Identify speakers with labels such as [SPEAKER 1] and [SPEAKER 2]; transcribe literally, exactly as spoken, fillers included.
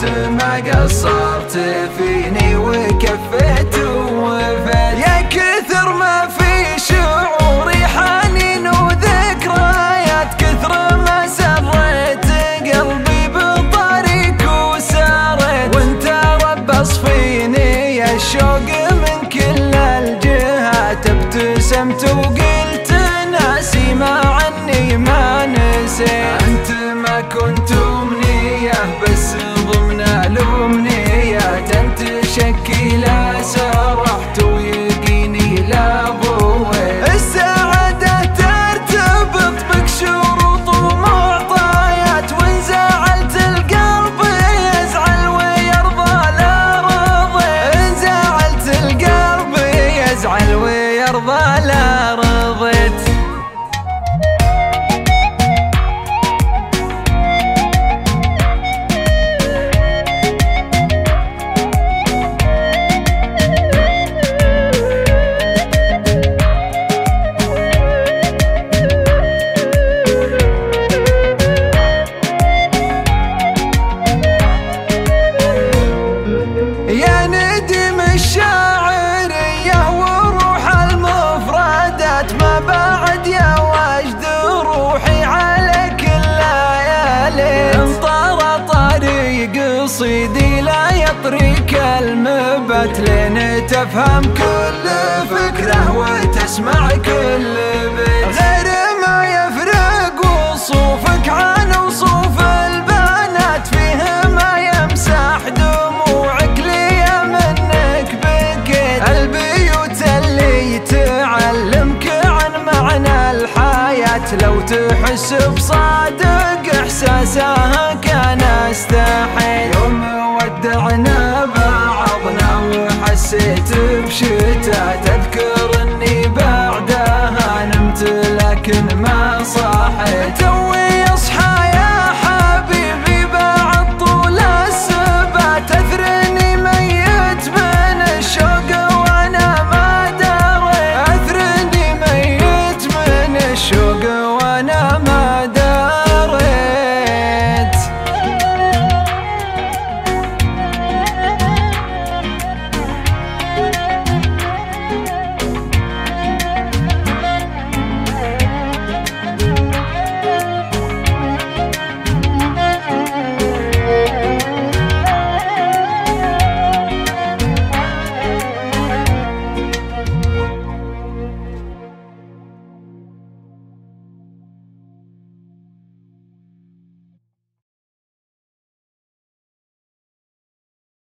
[SPEAKER 1] ما قصرت فيني وكفيت ووفيت. يا كثر ما في شعوري حنين وذكريات، كثر ما سريت قلبي بطريق وساريت، وانت ربص فيني الشوق من كل الجهات. ابتسمت وقلت ناسي مع اني ما نسيت. انت ما كنت امنية بس ضمن الامنيات، انت شكي لا سرحت ويقيني لا ضويت. السعادة ترتبط بك شروط ومعطيات، وان زعلت القلب يزعل ويرضى لا رضيت. ان زعلت القلب يزعل ويرضى لا رضيت. يا ندم الشاعرية وروح المفردات، ما بعد يا واجد روحي على كل ليالي. انطر طريق قصيدي لا يطريك المبات، لين تفهم كل فكرة وتسمع كل بيت. غير ما يفرق وصوفك عن وصوف البنات، فيه ما يمسح دموعك لي منك بكيت. البيوت اللي تعلمك عن معنى الحياة، لو تحس بصادق احساسها كان استحيت. يوم ودعنا بعضنا وحسيت بشي